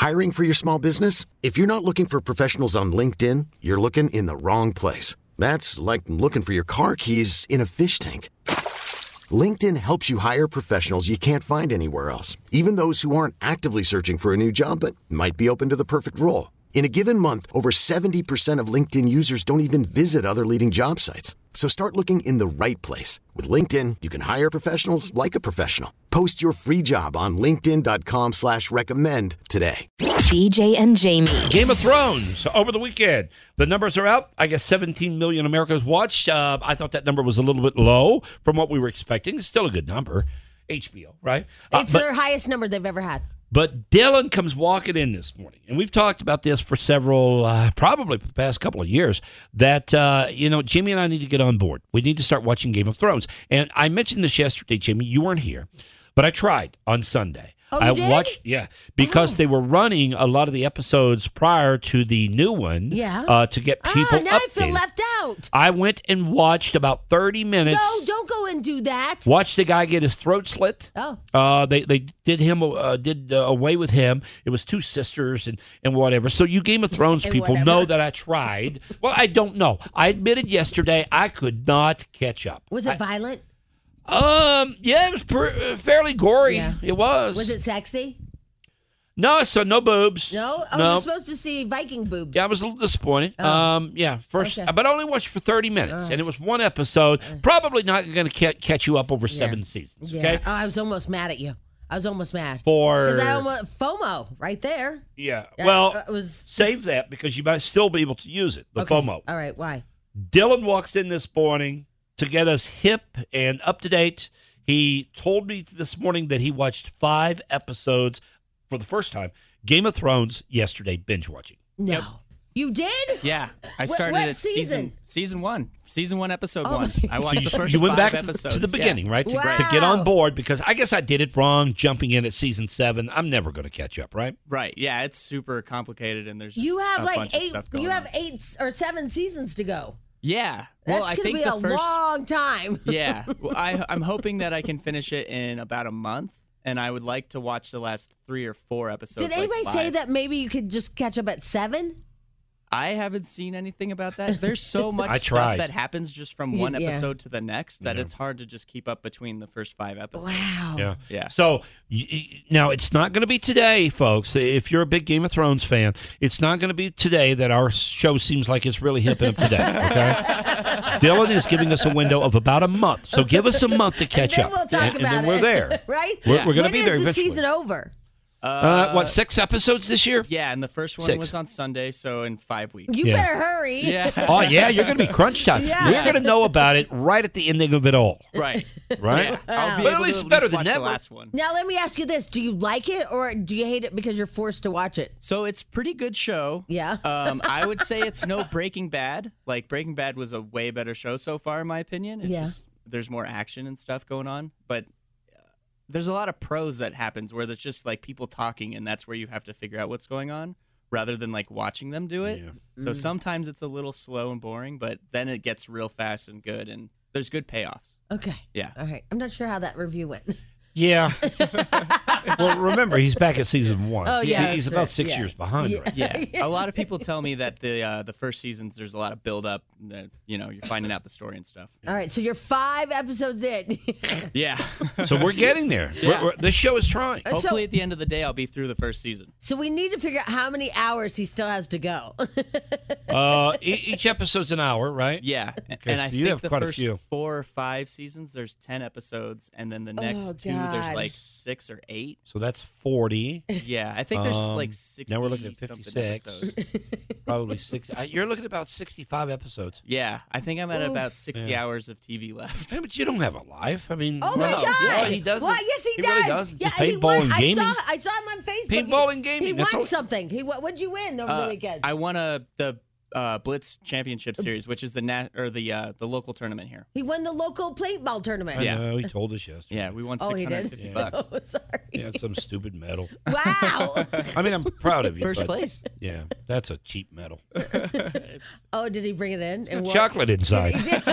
Hiring for your small business? If you're not looking for professionals on LinkedIn, you're looking in the wrong place. That's like looking for your car keys in a fish tank. LinkedIn helps you hire professionals you can't find anywhere else, even those who aren't actively searching for a new job but might be open to the perfect role. In a given month, over 70% of LinkedIn users don't even visit other leading job sites. So start looking in the right place. With LinkedIn, you can hire professionals like a professional. Post your free job on linkedin.com/recommend today. BJ and Jamie. Game of Thrones over the weekend. The numbers are out. I guess 17 million Americans watched. I thought that number was a little bit low from what we were expecting. It's still a good number. HBO, right? It's their highest number they've ever had. But Dylan comes walking in this morning, and we've talked about this for several, probably for the past couple of years, that, Jimmy and I need to get on board. We need to start watching Game of Thrones. And I mentioned this yesterday, Jimmy. You weren't here, but I tried on Sunday. Oh, I you did? watched, because they were running a lot of the episodes prior to the new one to get people now updated. I feel left out. I went and watched about 30 minutes. No, don't go and do that. Watched the guy get his throat slit. Oh. They did away with him. It was two sisters and whatever. So you Game of Thrones people whatever. know that I tried. Well, I don't know. I admitted yesterday I could not catch up. Was it violent? Yeah, it was fairly gory. Yeah. It was. Was it sexy? No, so no boobs. No? Oh, no. you're supposed to see Viking boobs. Yeah, I was a little disappointed. First, Okay. but I only watched for 30 minutes, and it was one episode. Probably not going to catch you up over 7 seasons. Yeah. Okay. Oh, I was almost mad at you. I was almost mad. For Because I almost FOMO right there. Yeah. Yeah, Well, it was save that because you might still be able to use it. The okay. FOMO. All right, why? Dylan walks in this morning to get us hip and up to date. He told me this morning that he watched 5 episodes for the first time. Game of Thrones yesterday, binge watching. No. Yep. You did? Yeah, I What- started what at season? season 1, season 1, episode Oh 1. I watched the first you went 5 back to episodes. the beginning, right? Wow. To get on board because I guess I did it wrong jumping in at season 7. I'm never going to catch up, right? Right. Yeah, it's super complicated, and there's just You have a like bunch of 8. stuff going You have on. 8 or 7 seasons to go. Yeah. That's Well, I gonna think be the a first. long time. Yeah. Well, I'm hoping that I can finish it in about a month, and I would like to watch the last 3 or 4 episodes. Did anybody like say live. that maybe you could just catch up at 7? I haven't seen anything about that. There's so much I stuff tried. that happens just from one Yeah. episode to the next that it's hard to just keep up between the first 5 episodes. Wow. Yeah. Yeah. So now it's not going to be today, folks. If you're a big Game of Thrones fan, it's not going to be today that our show seems like it's really hip and up to date. Okay. Dylan is giving us a window of about a month, so give us a month to catch and then up, we'll talk and about then it. we're there. Right? We're going to When be there is the eventually. season over? What 6 episodes this year? Yeah, and the first one 6. was on Sunday, so in 5 weeks. You Yeah. better hurry. Yeah. Oh yeah, you're going to be crunch time. Yeah. We're going to know about it right at the ending of it all, Right. right? Yeah. I'll be But at able least to it's better least than watch never. the last one. Now let me ask you this: do you like it or do you hate it because you're forced to watch it? So it's pretty good show. Yeah. I would say it's no Breaking Bad. Like Breaking Bad was a way better show so far, in my opinion. It's Yeah. just there's more action and stuff going on, but there's a lot of prose that happens where there's just like people talking, and that's where you have to figure out what's going on rather than like watching them do it. So sometimes it's a little slow and boring, but then it gets real fast and good, and there's good payoffs. Okay. Yeah. All right. I'm not sure how that review went. Yeah. Well, remember he's back at season 1. Oh, yeah, He's that's about right. 6 Yeah. years behind. Yeah. Right? Yeah, a lot of people tell me that the first seasons there's a lot of build up. That, you're finding out the story and stuff. All right. So you're 5 episodes in. Yeah. So we're getting there. Yeah. This show is trying. Hopefully, at the end of the day, I'll be through the first season. So we need to figure out how many hours he still has to go. Each episode's an hour, right? Yeah, Okay, and I so you think have the quite a first few. 4 or 5 seasons, there's 10 episodes, and then the next 2, God. there's like 6 or 8. So that's 40. Yeah, I think there's like 60. Now we're looking at something 56. episodes. Probably 60. You're looking at about 65 episodes. Yeah, I think I'm at about 60 hours of TV left. Yeah, but you don't have a life. I mean, Oh my well, God! yeah, he does. Well, yes, he really does. does. Yeah, Just he paintball won. and gaming. I saw him on Facebook. Paintball and gaming, He that's won all- something. What'd you win over the weekend? I won the Blitz Championship Series, which is the local tournament here. He won the local paintball tournament. I Yeah. know, he told us yesterday. Yeah, we won Oh, he did? $650. Oh, sorry. Yeah, some stupid medal. Wow. I mean, I'm proud of you. First but, place. Yeah, that's a cheap medal. Oh, did he bring it in? And what- Chocolate inside. He did.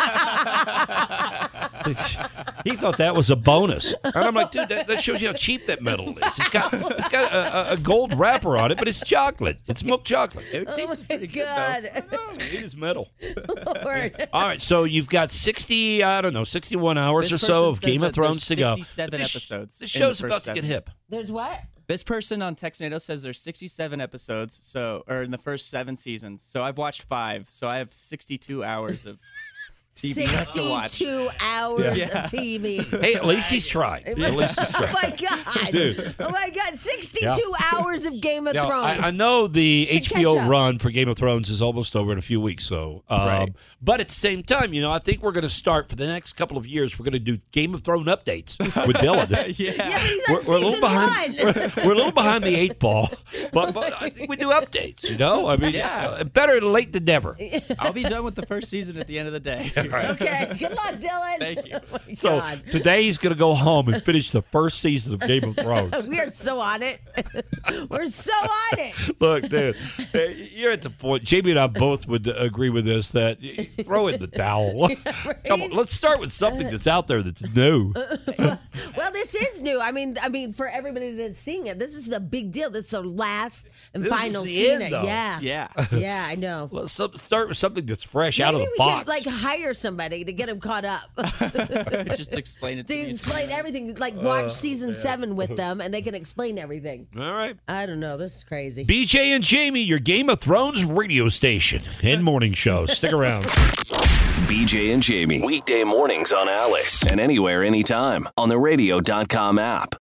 He thought that was a bonus. And I'm like, dude, that shows you how cheap that medal is. It's got a gold wrapper on it, but it's chocolate. It's milk chocolate. It tastes Oh, my pretty good, God. Eat his medal. Lord. All right, so you've got 61 hours This or so person of says Game that of Thrones to there's go. 67 This- episodes This in the show's first about to get 7. hip. There's what? This person on Texnado says there's 67 episodes, or in the first 7 seasons. So I've watched 5, so I have 62 hours of TV left to watch. 62 hours of TV. Hey, at least he's trying. At least he's Oh trying. my God. Dude. Oh my God. 62 Yeah. hours of Game of Now, Thrones. I know the catch HBO up. run for Game of Thrones is almost over in a few weeks, so Right. but at the same time, I think we're going to start for the next couple of years. We're going to do Game of Thrones updates with Dylan. Yeah, but he's on We're a little season behind. 1. We're a little behind the 8 ball, but I think we do updates. I mean, Yeah. better late than never. I'll be done with the first season at the end of the day. Okay. Good luck, Dylan. Thank you. Oh my So God. today he's going to go home and finish the first season of Game of Thrones. We are so on it. We're so on it. Look, dude, you're at the point. Jamie and I both would agree with this. That throw in the towel. Come on, let's start with something that's out there that's new. Well, this is new. I mean, for everybody that's seeing it, this is the big deal. This is our last and This is final the scene. end, though. Yeah. Yeah. Yeah, I know. Let's start with something that's fresh out of Maybe the we box. could like hire somebody to get him caught up. Just explain it to To me. explain everything. Like watch season 7 with them and they can explain everything. All right. I don't know. This is crazy. BJ and Jamie, your Game of Thrones radio station and morning show. Stick around. BJ and Jamie. Weekday mornings on Alice. And anywhere, anytime on the radio.com app.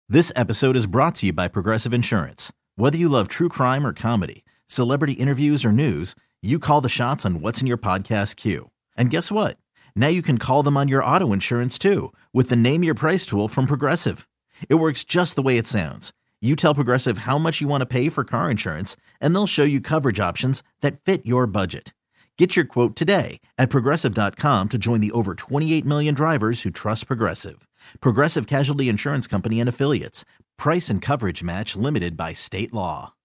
This episode is brought to you by Progressive Insurance. Whether you love true crime or comedy, celebrity interviews or news, you call the shots on what's in your podcast queue. And guess what? Now you can call them on your auto insurance too with the Name Your Price tool from Progressive. It works just the way it sounds. You tell Progressive how much you want to pay for car insurance, and they'll show you coverage options that fit your budget. Get your quote today at Progressive.com to join the over 28 million drivers who trust Progressive. Progressive Casualty Insurance Company and Affiliates. Price and coverage match limited by state law.